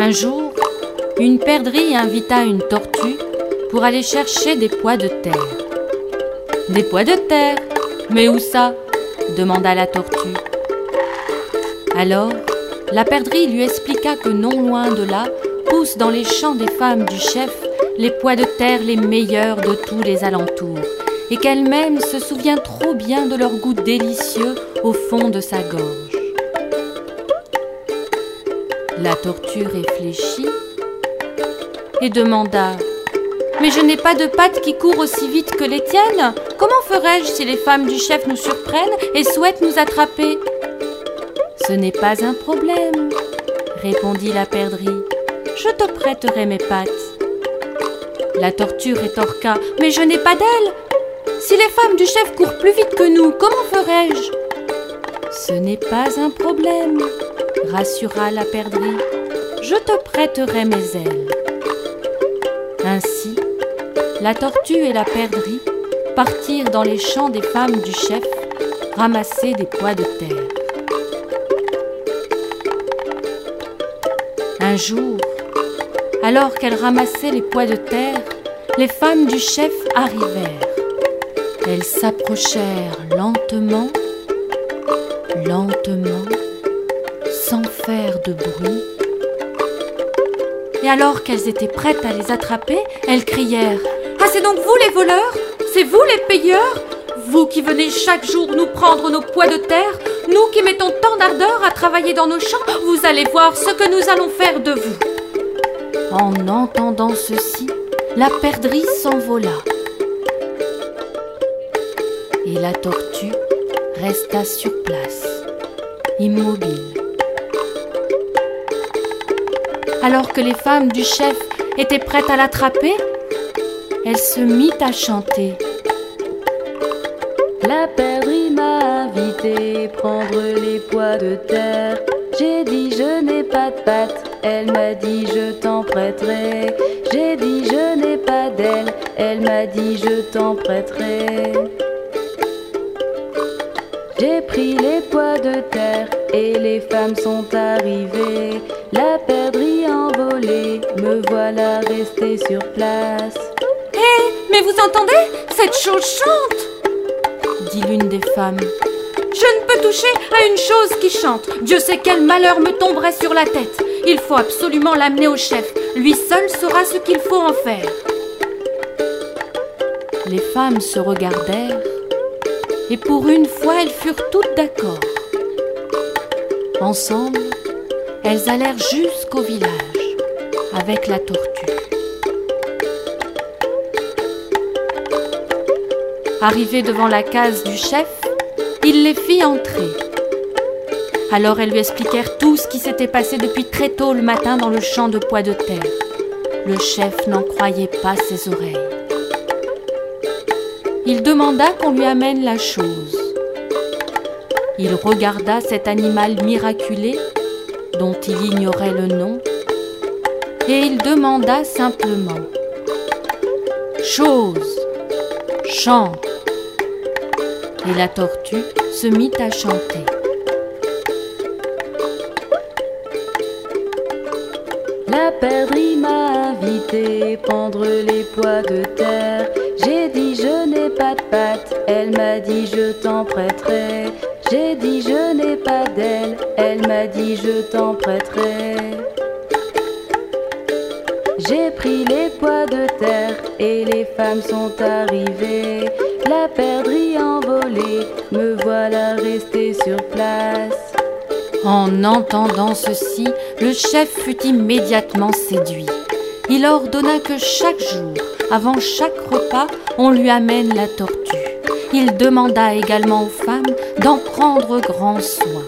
Un jour, une perdrix invita une tortue pour aller chercher des pois de terre. « Des pois de terre ? Mais où ça ?» demanda la tortue. Alors, la perdrix lui expliqua que non loin de là, poussent dans les champs des femmes du chef les pois de terre les meilleurs de tous les alentours, et qu'elle-même se souvient trop bien de leur goût délicieux au fond de sa gorge. La tortue réfléchit et demanda « Mais je n'ai pas de pattes qui courent aussi vite que les tiennes. Comment ferais-je si les femmes du chef nous surprennent et souhaitent nous attraper ?»« Ce n'est pas un problème, » répondit la perdrix. « Je te prêterai mes pattes. » La tortue rétorqua « Mais je n'ai pas d'ailes. Si les femmes du chef courent plus vite que nous, comment ferais-je ?»« Ce n'est pas un problème, » rassura la perdrix. « Je te prêterai mes ailes. » Ainsi, la tortue et la perdrix partirent dans les champs des femmes du chef ramasser des pois de terre. Un jour, alors qu'elles ramassaient les pois de terre, les femmes du chef arrivèrent. Elles s'approchèrent lentement, sans faire de bruit. Et alors qu'elles étaient prêtes à les attraper, elles crièrent « Ah, c'est donc vous les voleurs ? C'est vous les payeurs ? Vous qui venez chaque jour nous prendre nos pois de terre, nous qui mettons tant d'ardeur à travailler dans nos champs, vous allez voir ce que nous allons faire de vous. » En entendant ceci, la perdrix s'envola. Et la tortue resta sur place, immobile. Alors que les femmes du chef étaient prêtes à l'attraper, elle se mit à chanter. La perdrix m'a invité prendre les pois de terre. J'ai dit je n'ai pas de pattes, elle m'a dit je t'en prêterai. J'ai dit je n'ai pas d'ailes, elle m'a dit je t'en prêterai. J'ai pris les pois de terre et les femmes sont arrivées. La perdrix envolée, me voilà restée sur place. Hé, mais vous entendez ? Cette chose chante ! Dit l'une des femmes. Je ne peux toucher à une chose qui chante. Dieu sait quel malheur me tomberait sur la tête. Il faut absolument l'amener au chef. Lui seul saura ce qu'il faut en faire. Les femmes se regardèrent et pour une fois elles furent toutes d'accord. Ensemble, elles allèrent jusqu'au village avec la tortue. Arrivée devant la case du chef, il les fit entrer. Alors elles lui expliquèrent tout ce qui s'était passé depuis très tôt le matin dans le champ de pois de terre. Le chef n'en croyait pas ses oreilles. Il demanda qu'on lui amène la chose. Il regarda cet animal miraculé, dont il ignorait le nom, et il demanda simplement « Chose, chante !» Et la tortue se mit à chanter. La perdrix m'a invité prendre les pois de terre. J'ai dit je n'ai pas de pattes, elle m'a dit je t'en prêterai. J'ai dit je n'ai pas d'ailes, elle m'a dit je t'en prêterai. J'ai pris les pois de terre et les femmes sont arrivées. La perdrix envolée, me voilà restée sur place. En entendant ceci, le chef fut immédiatement séduit. Il ordonna que chaque jour, avant chaque repas, on lui amène la tortue. Il demanda également aux femmes d'en prendre grand soin.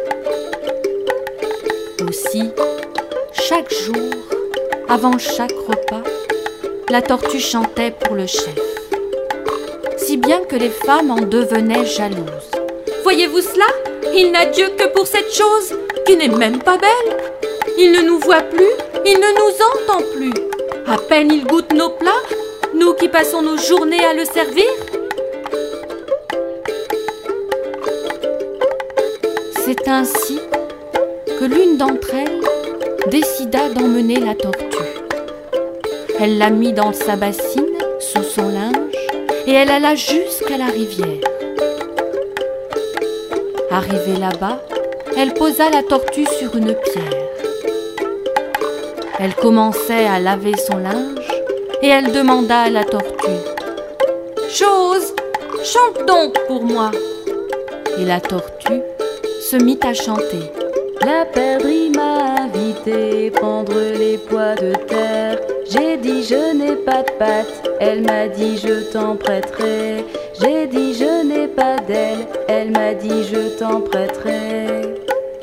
Aussi, chaque jour, avant chaque repas, la tortue chantait pour le chef. Si bien que les femmes en devenaient jalouses. Voyez-vous cela ? Il n'a Dieu que pour cette chose, qui n'est même pas belle. Il ne nous voit plus, il ne nous entend plus. À peine il goûte nos plats, nous qui passons nos journées à le servir. C'est ainsi que l'une d'entre elles décida d'emmener la tortue. Elle l'a mis dans sa bassine, sous son linge, et elle alla jusqu'à la rivière. Arrivée là-bas, elle posa la tortue sur une pierre. Elle commençait à laver son linge et elle demanda à la tortue « Chose, chante donc pour moi !» Et la tortue se mit à chanter. La perdrix m'a invité prendre les pois de terre. J'ai dit je n'ai pas de pattes, elle m'a dit je t'en prêterai. J'ai dit je n'ai pas d'aile, elle m'a dit je t'en prêterai.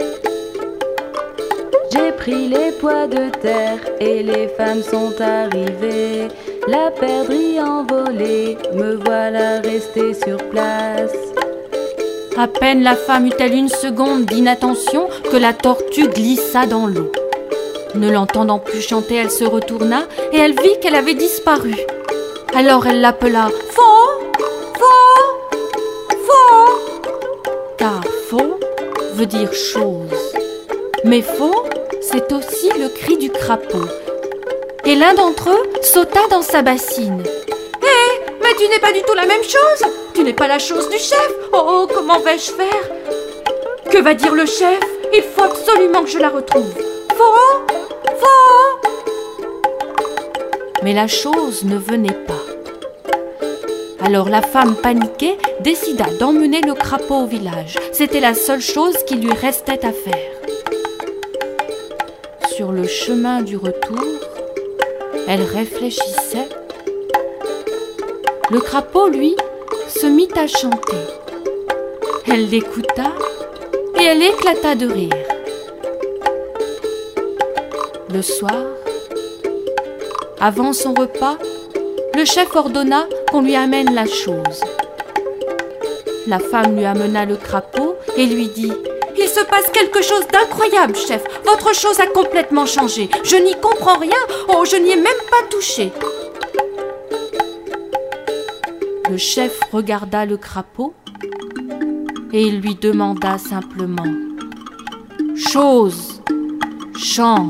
J'ai pris les pois de terre et les femmes sont arrivées. La perdrix envolée, me voilà restée sur place. À peine la femme eut-elle une seconde d'inattention que la tortue glissa dans l'eau. Ne l'entendant plus chanter, elle se retourna et elle vit qu'elle avait disparu. Alors elle l'appela « Faux, faux, faux !» Car « faux » veut dire « chose ». Mais « faux » c'est aussi le cri du crapaud. Et l'un d'entre eux sauta dans sa bassine. « Hé, mais tu n'es pas du tout la même chose ! Tu n'es pas la chose du chef. Oh, comment vais-je faire? Que va dire le chef? Il faut absolument que je la retrouve. Faux, faux !» Mais la chose ne venait pas. Alors la femme paniquée décida d'emmener le crapaud au village. C'était la seule chose qui lui restait à faire. Sur le chemin du retour, elle réfléchissait. Le crapaud, lui, se mit à chanter. Elle l'écouta et elle éclata de rire. Le soir, avant son repas, le chef ordonna qu'on lui amène la chose. La femme lui amena le crapaud et lui dit « Il se passe quelque chose d'incroyable, chef. Votre chose a complètement changé. Je n'y comprends rien. Oh, je n'y ai même pas touché. » Le chef regarda le crapaud et il lui demanda simplement « Chose, chante !»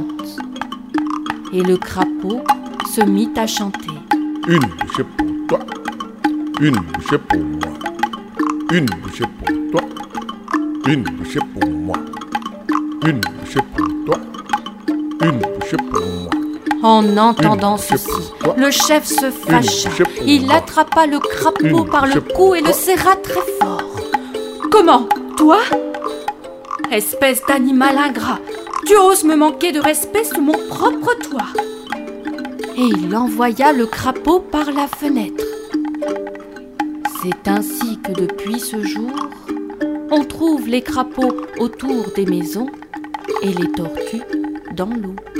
Et le crapaud se mit à chanter. Une bouchée pour toi, une bouchée pour moi, une bouchée pour toi, une bouchée pour moi, une bouchée pour toi, une bouchée pour moi. En entendant ceci, le chef se fâcha. Il attrapa le crapaud par le cou et le serra très fort. « Comment? Toi? Espèce d'animal ingrat, tu oses me manquer de respect sous mon propre toit !» Et il envoya le crapaud par la fenêtre. C'est ainsi que depuis ce jour, on trouve les crapauds autour des maisons et les tortues dans l'eau.